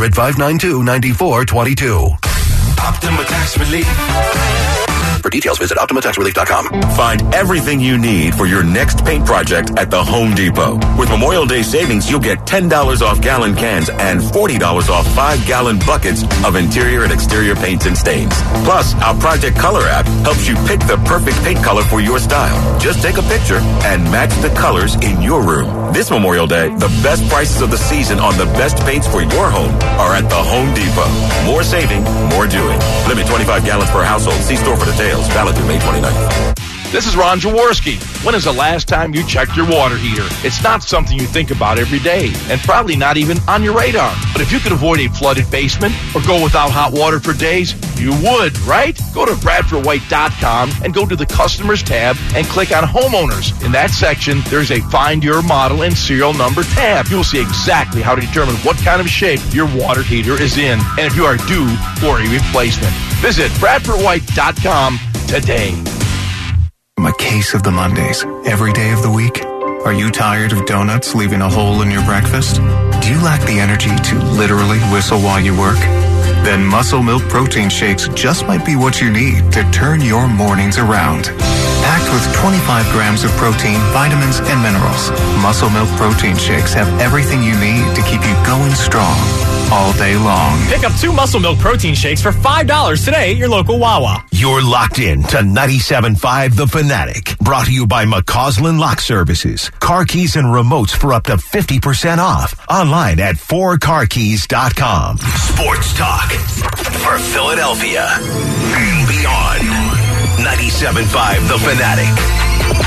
800-592-9422. Optima Tax Relief. For details, visit OptimaTaxRelief.com. Find everything you need for your next paint project at the Home Depot. With Memorial Day savings, you'll get $10 off gallon cans and $40 off 5-gallon buckets of interior and exterior paints and stains. Plus, our Project Color app helps you pick the perfect paint color for your style. Just take a picture and match the colors in your room. This Memorial Day, the best prices of the season on the best paints for your home are at the Home Depot. More saving, more doing. Limit 25 gallons per household. See store for details. Valid through May 29th. This is Ron Jaworski. When is the last time you checked your water heater? It's not something you think about every day, and probably not even on your radar. But if you could avoid a flooded basement or go without hot water for days, you would, right? Go to BradfordWhite.com and go to the Customers tab and click on Homeowners. In that section, there's a Find Your Model and Serial Number tab. You'll see exactly how to determine what kind of shape your water heater is in and if you are due for a replacement. Visit BradfordWhite.com today. A case of the Mondays every day of the week? Are you tired of donuts leaving a hole in your breakfast? Do you lack the energy to literally whistle while you work? Then Muscle Milk Protein Shakes just might be what you need to turn your mornings around. Packed with 25 grams of protein, vitamins, and minerals, Muscle Milk Protein Shakes have everything you need to keep you going strong all day long. Pick up 2 Muscle Milk Protein Shakes for $5 today at your local Wawa. You're locked in to 97.5 The Fanatic. Brought to you by McCausland Lock Services. Car keys and remotes for up to 50% off. Online at 4carkeys.com. Sports talk for Philadelphia and beyond. 97.5 The Fanatic.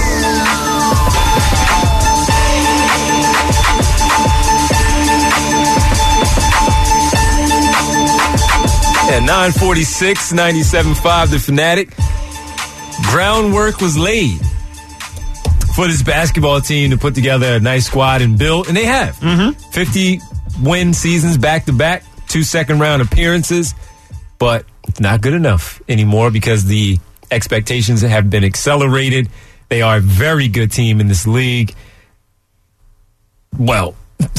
At 9:46, 97.5 The Fanatic. Groundwork was laid for this basketball team to put together a nice squad and build, and they have. 50 win seasons back-to-back, 2 second-round appearances, but it's not good enough anymore because the expectations have been accelerated. They are a very good team in this league. Well,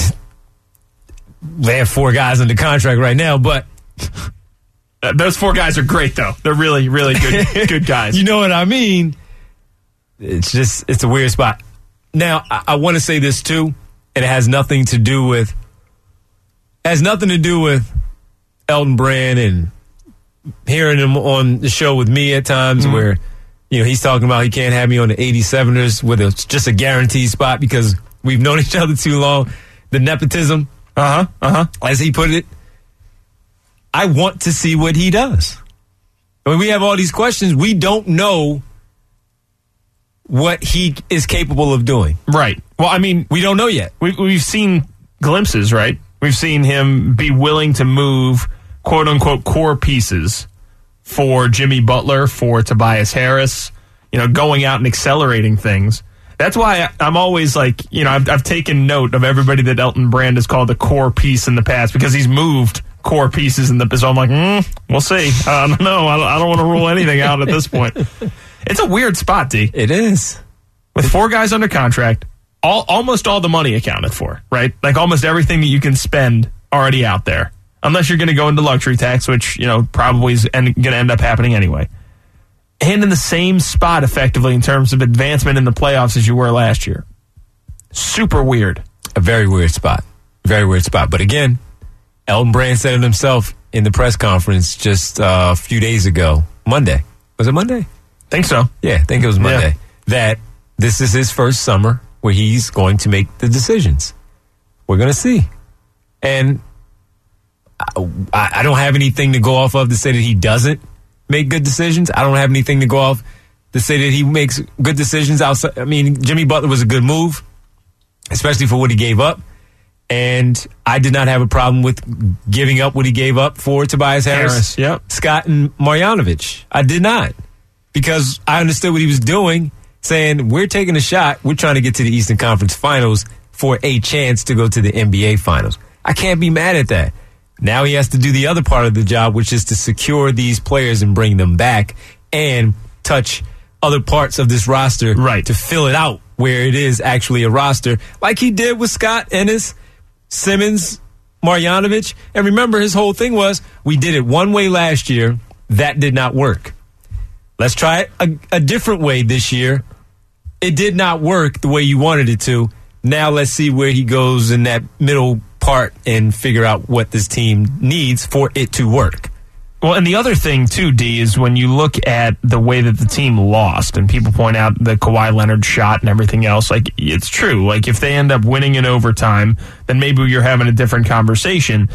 they have 4 guys under contract right now, but those 4 guys are great, though. They're really, really good guys. You know what I mean? It's a weird spot. Now, I want to say this, too, and it has nothing to do with Elton Brand and hearing him on the show with me at times where, he's talking about he can't have me on the 87ers with just a guaranteed spot because we've known each other too long. The nepotism, as he put it. I want to see what he does. I mean, we have all these questions. We don't know what he is capable of doing. Right. Well, I mean, we don't know yet. We've seen glimpses, right? We've seen him be willing to move, quote-unquote, core pieces for Jimmy Butler, for Tobias Harris, going out and accelerating things. That's why I'm always like, I've taken note of everybody that Elton Brand has called a core piece in the past because he's moved core pieces in the. So I'm like, we'll see. I don't know. I don't want to rule anything out at this point. It's a weird spot, D. It is. With 4 guys under contract, almost all the money accounted for, right? Like almost everything that you can spend already out there, unless you're going to go into luxury tax, which probably is going to end up happening anyway. And in the same spot, effectively, in terms of advancement in the playoffs as you were last year. Super weird. A very weird spot. Very weird spot. But again, Elton Brand said it himself in the press conference just a few days ago. Monday. Was it Monday? Think so. Yeah, I think it was Monday. That this is his first summer where he's going to make the decisions. We're going to see. And I don't have anything to go off of to say that he doesn't make good decisions. I don't have anything to go off to say that he makes good decisions outside. I mean, Jimmy Butler was a good move, especially for what he gave up. And I did not have a problem with giving up what he gave up for Tobias Harris, Scott, and Marjanovic. I did not. Because I understood what he was doing, saying, we're taking a shot. We're trying to get to the Eastern Conference Finals for a chance to go to the NBA Finals. I can't be mad at that. Now he has to do the other part of the job, which is to secure these players and bring them back and touch other parts of this roster to fill it out where it is actually a roster, like he did with Scott Ennis, Simmons, Marjanovic. And remember, his whole thing was, we did it one way last year. That did not work. Let's try it a different way this year. It did not work the way you wanted it to. Now let's see where he goes in that middle part and figure out what this team needs for it to work. Well, and the other thing, too, D, is when you look at the way that the team lost, and people point out the Kawhi Leonard shot and everything else, like, it's true. Like, if they end up winning in overtime, then maybe you're having a different conversation.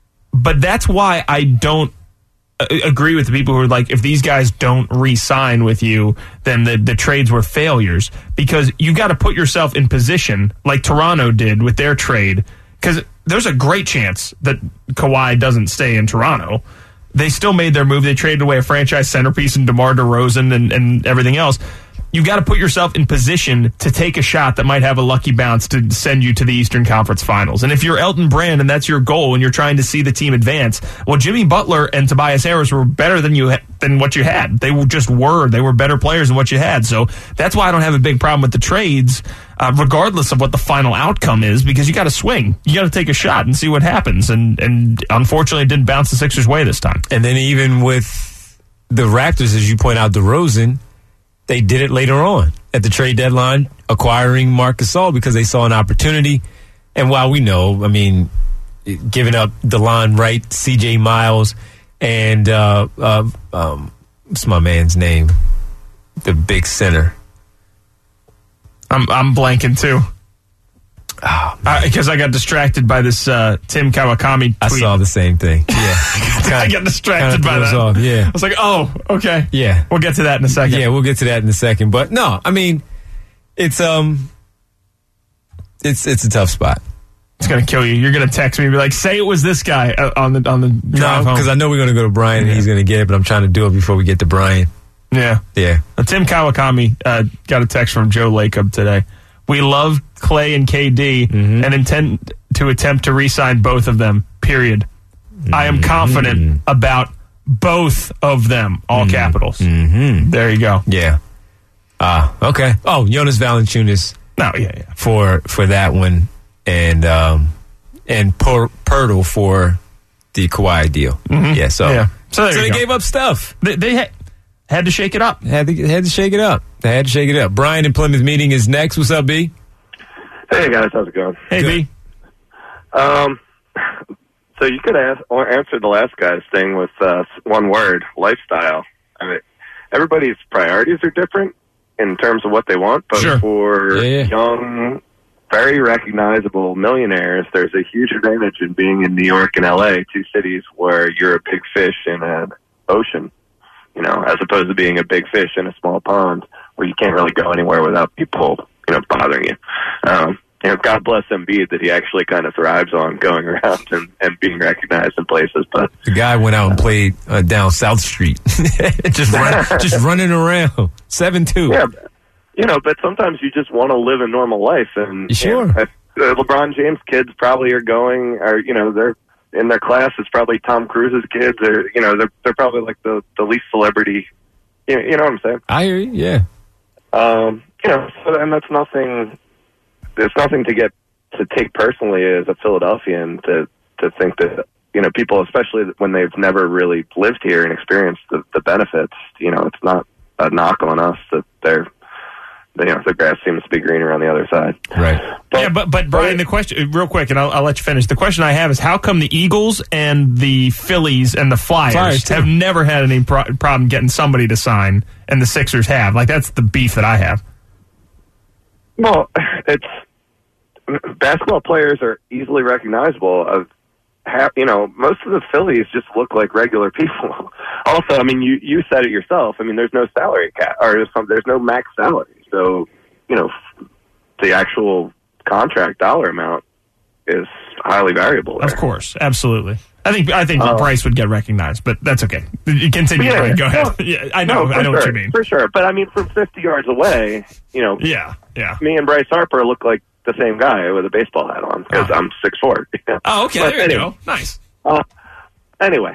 But that's why I don't agree with the people who are like, if these guys don't re-sign with you, then the trades were failures. Because you got to put yourself in position, like Toronto did with their trade, because there's a great chance that Kawhi doesn't stay in Toronto. They still made their move. They traded away a franchise centerpiece in DeMar DeRozan and everything else. You got to put yourself in position to take a shot that might have a lucky bounce to send you to the Eastern Conference Finals. And if you're Elton Brand and that's your goal and you're trying to see the team advance, well, Jimmy Butler and Tobias Harris were better than what you had. They were better players than what you had. So that's why I don't have a big problem with the trades, regardless of what the final outcome is, because you got to swing. You got to take a shot and see what happens. And unfortunately, it didn't bounce the Sixers' way this time. And then even with the Raptors, as you point out, DeRozan, they did it later on at the trade deadline, acquiring Marc Gasol because they saw an opportunity. And while we know, I mean, giving up DeLon Wright, C.J. Miles, and what's my man's name? The big center. I'm blanking too. Because I got distracted by this Tim Kawakami tweet. I saw the same thing. Yeah. I got distracted by that. Off. Yeah. I was like, oh, okay. Yeah. We'll get to that in a second. Yeah, we'll get to that in a second. But no, I mean, it's a tough spot. It's going to kill you. You're going to text me and be like, say it was this guy on the drive home. Because I know we're going to go to Brian and he's going to get it, but I'm trying to do it before we get to Brian. Yeah. Yeah. Tim Kawakami got a text from Joe Lacob today. We love Clay and KD and intend to attempt to re-sign both of them, period. I am confident about both of them, all capitals. There you go. Yeah. Okay. Oh, Jonas Valanciunas. No, yeah. For that one, and Pirtle for the Kawhi deal. Yeah, so they gave up stuff. They had to shake it up. Had to shake it up. They had to shake it up. Brian in Plymouth Meeting is next. What's up, B? Hey, guys. How's it going? Hey, B. So you could answer the last guy's thing with one word, lifestyle. I mean, everybody's priorities are different in terms of what they want, but for young, very recognizable millionaires, there's a huge advantage in being in New York and L.A., two cities where you're a big fish in an ocean, you know, as opposed to being a big fish in a small pond where you can't really go anywhere without people, you know, bothering you. You know, God bless Embiid that he actually kind of thrives on going around and being recognized in places. But the guy went out and played down South Street, just running around 7'2". Yeah, you know, but sometimes you just want to live a normal life, and sure. You know, LeBron James' kids probably are going, or you know, they're in their class. It's probably Tom Cruise's kids, or you know, they're probably like the least celebrity. You know what I'm saying? I hear you. Yeah. You know, and that's nothing. There's nothing to take personally as a Philadelphian to think that, you know, people, especially when they've never really lived here and experienced the benefits, you know, it's not a knock on us that the grass seems to be greener on the other side. Right. But Brian, the question, real quick, and I'll let you finish. The question I have is, how come the Eagles and the Phillies and the Flyers have never had any problem getting somebody to sign, and the Sixers have? Like, that's the beef that I have. Well, basketball players are easily recognizable. You know, most of the Phillies just look like regular people. Also, I mean, you said it yourself. I mean, there's no salary cap, or there's no max salary. So, you know, the actual contract dollar amount is highly variable there. Of course, absolutely. I think Bryce would get recognized, but that's okay. You continue, Brian. Go ahead. I know what you mean. For sure. But I mean, from 50 yards away, you know, me and Bryce Harper look like the same guy with a baseball hat on because I'm 6'4". Oh, okay. There you go. Nice. Anyway,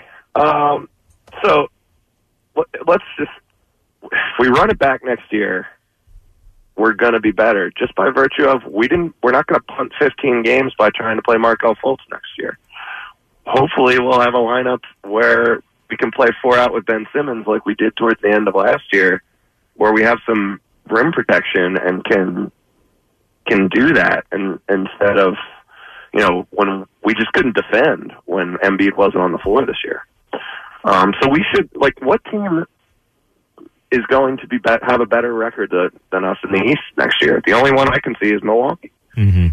so let's just, if we run it back next year, we're going to be better just by virtue of we're not going to punt 15 games by trying to play Markelle Fultz next year. Hopefully we'll have a lineup where we can play 4 out with Ben Simmons like we did towards the end of last year, where we have some rim protection and can do that, and instead of, you know, when we just couldn't defend when Embiid wasn't on the floor this year. So we should, like, what team is going to have a better record than us in the East next year? The only one I can see is Milwaukee. Mm-hmm.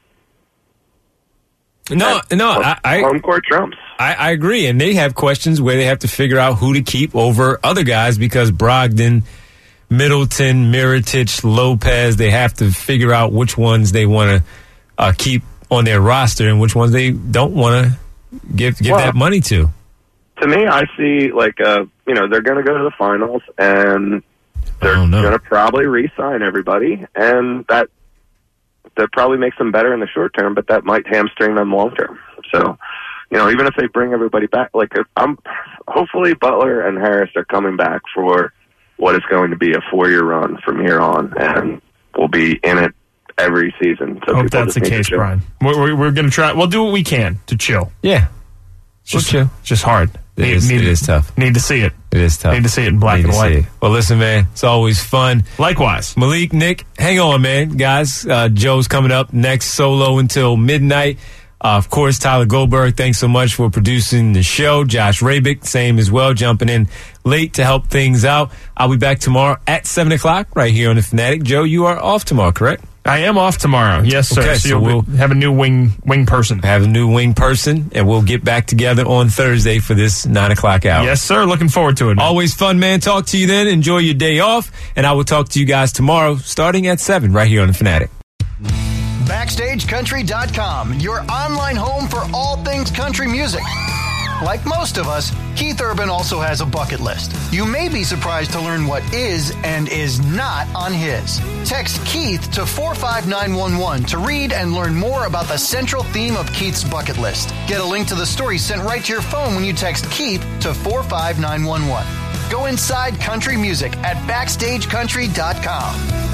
Home court trumps. I agree, and they have questions where they have to figure out who to keep over other guys because Brogdon, Middleton, Mirotic, Lopez, they have to figure out which ones they want to keep on their roster and which ones they don't want to give that money to. To me, I see, like, you know, they're going to go to the finals, and they're going to probably re-sign everybody, and that probably makes them better in the short term, but that might hamstring them long term. So, you know, even if they bring everybody back, like, hopefully Butler and Harris are coming back for what is going to be a 4-year run from here on, and we'll be in it every season. So I hope that's the case, Brian. We're going to try. We'll do what we can to chill. Yeah. It's just hard. It is tough. Need to see it. It is tough. Need to see it in black and white. Well, listen, man, it's always fun. Likewise. Malik, Nick, hang on, man. Guys, Joe's coming up next solo until midnight. Of course, Tyler Goldberg, thanks so much for producing the show. Josh Rabick, same as well, jumping in late to help things out. I'll be back tomorrow at 7 o'clock right here on The Fanatic. Joe, you are off tomorrow, correct? I am off tomorrow. Yes, sir. Okay, so we'll have a new wing person. Have a new wing person, and we'll get back together on Thursday for this 9 o'clock hour. Yes, sir. Looking forward to it, man. Always fun, man. Talk to you then. Enjoy your day off, and I will talk to you guys tomorrow starting at 7 right here on The Fanatic. BackstageCountry.com, your online home for all things country music. Like most of us, Keith Urban also has a bucket list. You may be surprised to learn what is and is not on his. Text Keith to 45911 to read and learn more about the central theme of Keith's bucket list. Get a link to the story sent right to your phone when you text Keith to 45911. Go inside country music at BackstageCountry.com.